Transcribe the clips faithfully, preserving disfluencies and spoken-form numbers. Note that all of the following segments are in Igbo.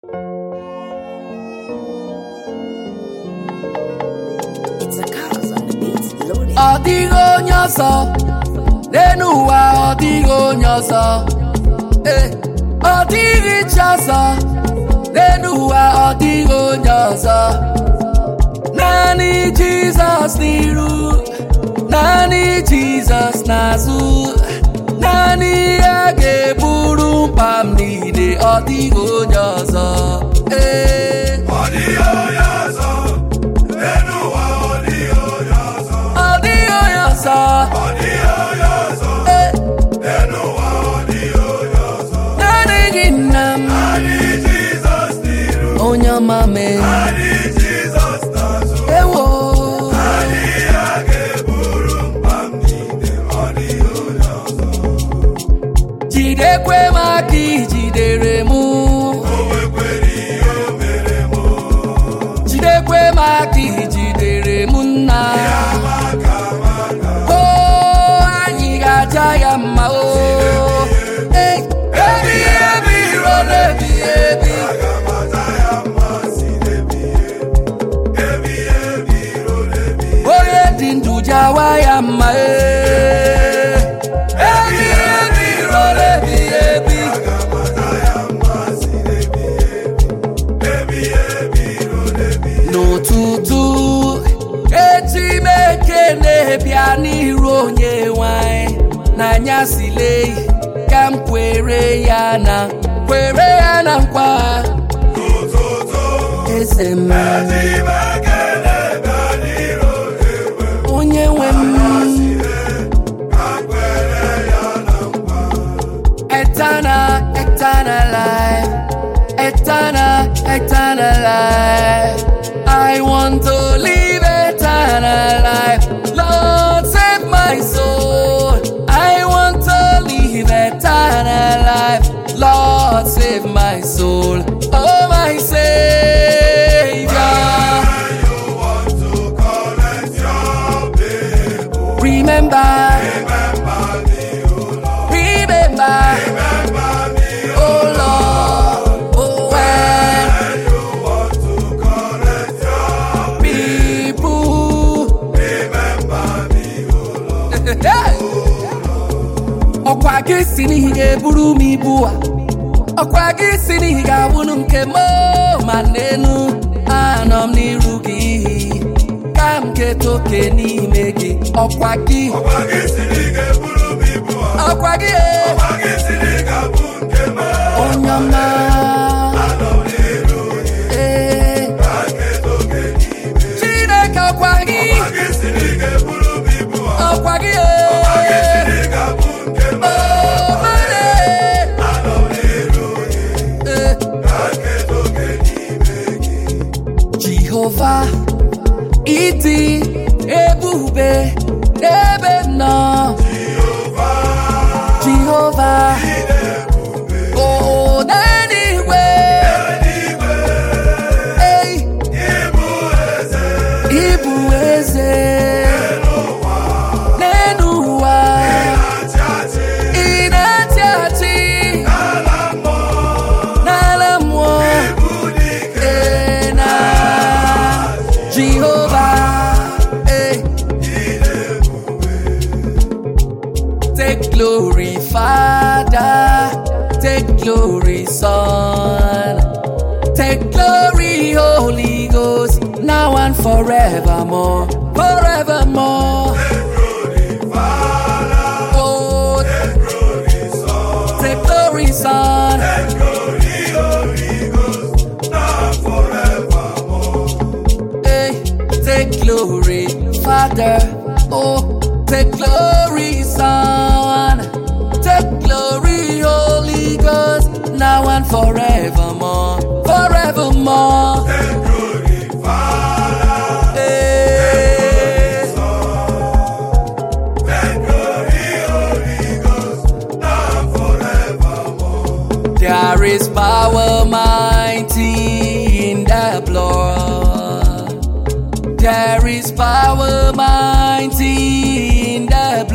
It's a cause on the beats loaded. Ọdịghị onye ọzọ n'elu ụwa, ọdịghị onye ọzọ. Eh, ọdịghị chi ọzọ n'elu ụwa, ọdịghị onye ọzọ. Naanị Jizọs n'iru, naanị Jizọs n'azụ. Naanị ya ga-eburu mkpa m niile, ọdịghị onye ọzọ. Eh, ọdịghị onye ọzọ n'elu ụwa, ọdịghị onye ọzọ. ọdịghị onye ọzọ. ọdịghị onye ọzọ Eh, n'elu ụwa, ọdịghị onye ọzọ. naanị gị nna m, Naanị Jizọs n'iru, onye ọma mee. naanị Jizọs n'azụ. Ewo, Naanị ya ga-eburu mkpa m niile, ọdịghị onye ọzọ. jidekwe m aka ijidere mụ, O nwekwara ihe o mere mụ, jidekwe m aka ijidere mụ nna. amaka amaka. O, anyị ga-aja ya mma o. Eh, ebi ebi ruo n'ebi ebi. Aga m aza ya mma si n'ebighị ebi, ebighị ebi ruo n'ebighị ebi. Onye dị ndụ jawa ya mma eh. Ebi ebi ruo n'ebi ebi. Aga m aza ya mma si n'ebighị ebi, ebighị ebi ruo n'ebighị ebi. N'ụtụtụ echi m ekele bịa n'iru onye nwanyị n'anyasị lee ka m kwere ya na kwere ya na nkwa N'ụtụtụ eze m eji m ekele bịa n'iru onye nwe m. onye nwe m Ka m kwere ya na nkwa. eternal eternal life, eternal eternal life. I want to live eternal life. Lord, save my soul. I want to live eternal life. Lord, save my soul. Oh, my Savior. When you want to collect your people, Remember, remember me, O Lord. remember, Remember me, O oh Lord. Oh, when When you want to collect your people. remember me, O Lord. Ọkwa gị si n'ihi ga-eburu m ibu a, ọkwa gị si n'ihi ga-abụrụ nke m ma n'enu anọ m n'iru gị ka m keta oke n'ime gị. Ọkwa gị, Ọkwa gị si na ị ga-eburu m ibu a. ọkwa gị e, Ọkwa gị si na ị ga-abụ nke m. onye ọma Anọ m n'iru gị, ee, ka nketa oke n'ime gị. Chineke ọkwa gị, Ọkwa gị si na ị ga-eburu m ibu a. ọkwa gị Ọkwa gị si e, na ị ga-abụ nke m. oh, mane, Anọ m n'iru gị, ee. ka nketa oke n'ime gị. Jehova ịdị ebube n'ebe m nọ. Jehova, Jehova ị na-ebube o n'eluigwe, eluigwe. ei, Ịbụ eze ịbụ eze n'ụwa, n'elu ụwa, na-achị achị ị na-achị achị n'ala mmụọ. n'ala mmụọ. Ịbụ dike Ee, na Jehova, ei, take glory, Father. Take glory, Son. Take glory, Holy Ghost, now and forevermore. Forevermore. Oh, take glory, Son. Hey, take glory, Father. Oh, take glory, Son. Take glory, Holy Ghost, now and forevermore. Forevermore. Hey. There is power mighty in the blood. There is power mighty in the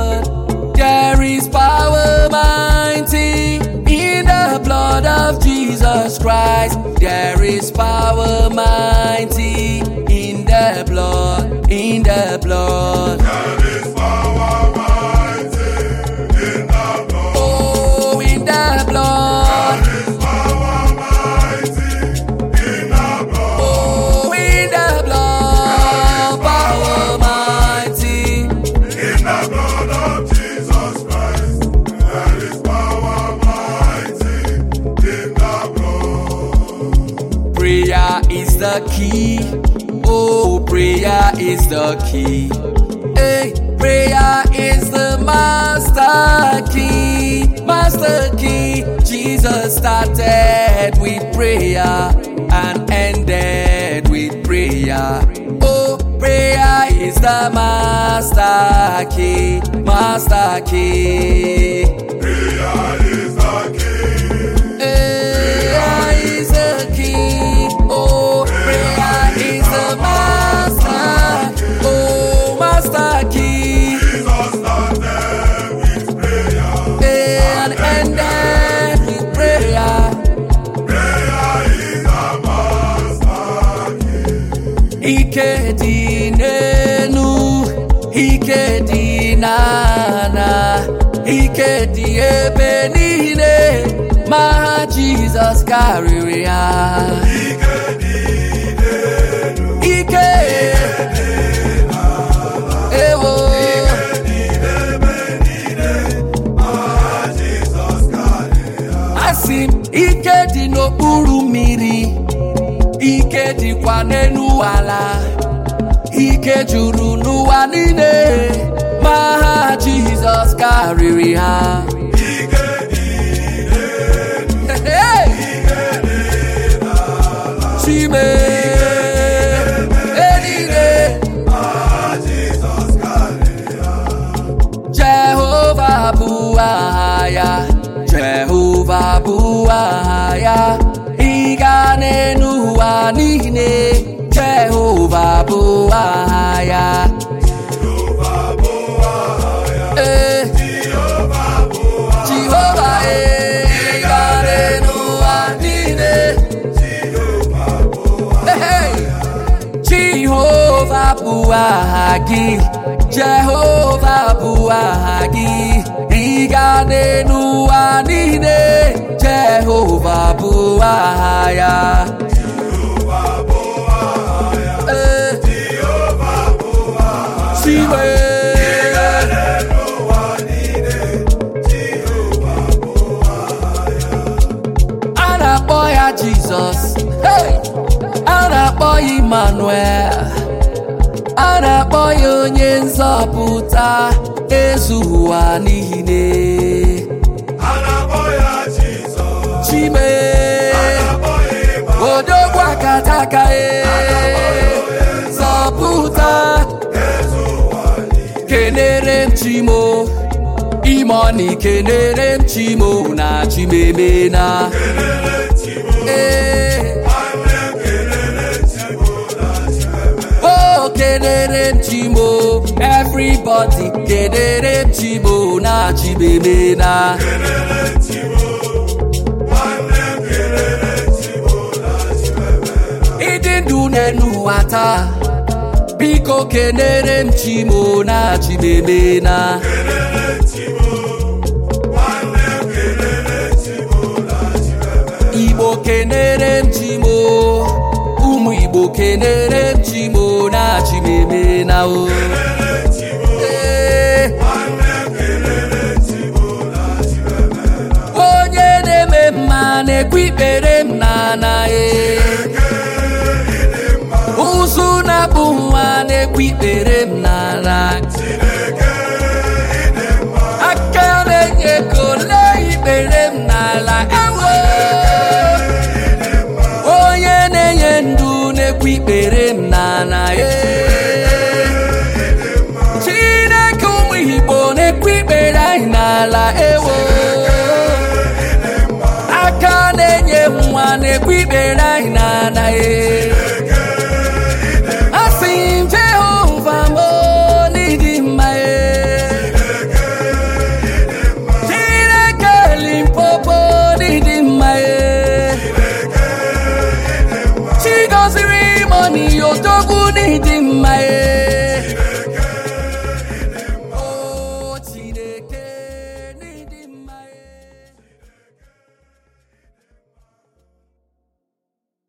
blood. There is power mighty in the blood of Jesus. Jesus Christ. There is power mighty in the blood, in the blood. There is power mighty in the blood. Oh, in the blood. There is power mighty in the blood. Oh, in the blood. Power mighty. In the blood of Jesus Christ, there is power mighty in the blood. Prayer is the key. Oh, prayer is the key. Hey, prayer is the master key. Master key. Jesus started with prayer and ended with prayer. Oh, prayer is the master key. Master key. Prayer is the key. Prayer is the key. Oh, prayer is the master. Oh, master key. Jesus started with prayer. And ended with prayer. Prayer is the master key. Ike dị n'enu, ike dị n'ana, ike dị ebe niile, ma ha Jizọs karịrị ya. Ike dị n'elu, Ike ewo, dị n'ebe niile, ma Jizọs karịrị ya. asị m ike dị n'okpuru mmiri, ike dịkwa n'elu ala, ike juru n'ụwa niile, ma ha Jizọs karịrị ha. Ike dị n'elu, Hey! Chime eluigwe, ma Jizọs karịrị ya. Jehova bụ aha ya, Jehova bụ aha ya, ịga n'elu ụwa niile, Jehova bụ aha ya. Jehova bụ aha ya. Eh, Jehova bụ aha Jehova ịga n'elu ụwa niile. Jehova bụ aha Hey! Jehova bụ aha gị, Jehova bụ aha gị, ịga n'elu ụwa niile, Jehova bụ aha ya. Jehova bụ aha ya. Eh, Jehova bụ aha ya. Siwe. N'ụwa niile, Jehova bụ aha ya. A na-akpọ ya Jizọs, hey! A na-akpọ ya Emmanuel, a na-akpọ ya onye nzọpụta ezu ụwa niile. A na-akpọ ya Jizọs. Chime A na-akpọ ya Ịma. odogwu akataka e zọpụta. Eze ụwa niile. Kenere m Chimo, Imoni kenere m Chimo na Chimemena. Kelele Chimo. Eh, Nwanne m kelele Chimo na Chimeme. oh kenere m Chimo, everybody kenere m Chimo na Chimemena. Kelele Chimo. Nwanne m kelele Chimo na Chimeme. Ịdị ndụ n'elu ụwa taa, biko kenere m Chimo na Chimemena. Kelele Chimo. Nwanne m kelele Chimo na Chimeme. Igbo kenere m Chimo, ụmụ Igbo kenere m Chimo na Chimemena o. Kelele Chimo. Eh, Nwanne m kelele Chimo na Chimeme. onye na-eme mma na-ekwu ikpere m n'ana e. Ụzụ na-abụ nwa na-ekwu ikpere m n'ala. Aka na-enye ego lee ikpere m n'ala ewo. Onye na-enye ndụ na-ekwu ikpere m n'ala e. Chineke ụmụ Igbo na-ekwu ikpere anyị n'ala ewo. Aka na-enye nwa na-ekwu ikpere anyị n'ala e. Asị m Jehova m n'ịdị mma e. Chineke Limpopo n'ịdị mma e. odogwu n'ịdị mma e